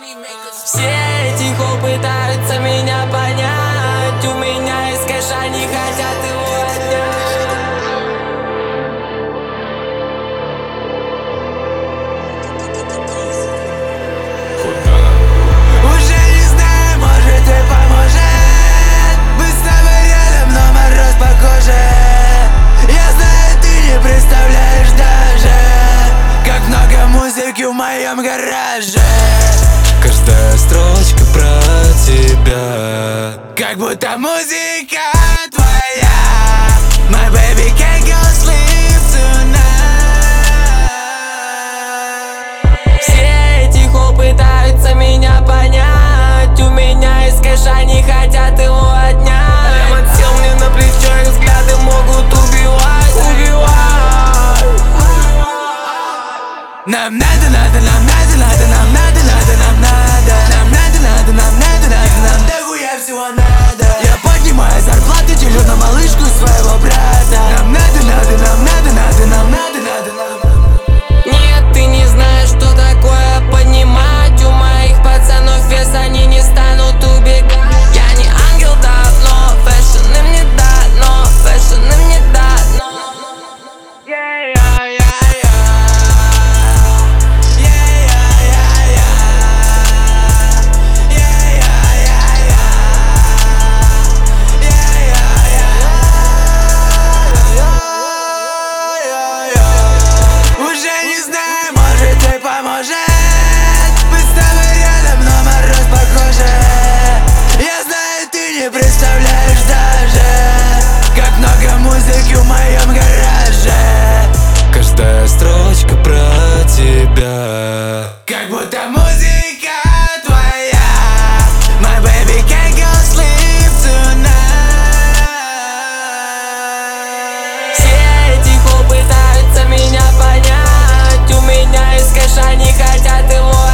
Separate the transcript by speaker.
Speaker 1: Все эти хо пытаются меня понять. У меня есть кэш, они хотят его отнять. Уже не знаю, может ты поможет. Мы с тобой рядом, но мороз по коже. Я знаю, ты не представляешь даже, как много музыки в моем гараже. Каждая строчка про тебя, как будто музыка твоя. My baby can't go sleep tonight. Все эти хо пытаются меня понять. У меня есть кэш, они хотят его отнять. Прямо сел мне на плечо, их взгляды могут убивать. Нам надо, надо, нам надо, надо, нам надо, надо, нам надо. Нам надо, надо, нам надо, надо, нам дохуя всего надо. Я поднимаю зарплату, делю на малышку своего брата. Нам надо, надо, нам надо, надо, нам надо, надо, нам. Нет, ты не знаешь, что такое поднимать. У моих пацанов вес, они не станут убегать. Я не ангел давно, фэшн им не дано, фэшн им не дано. Мы с тобой рядом, но мороз по коже. Я знаю, ты не представляешь даже, как много музыки в моем гараже. Каждая строчка про тебя, как будто музыка твоя. My baby can't go sleep tonight. Все эти хо пытаются меня понять. У меня есть кэш, они хотят его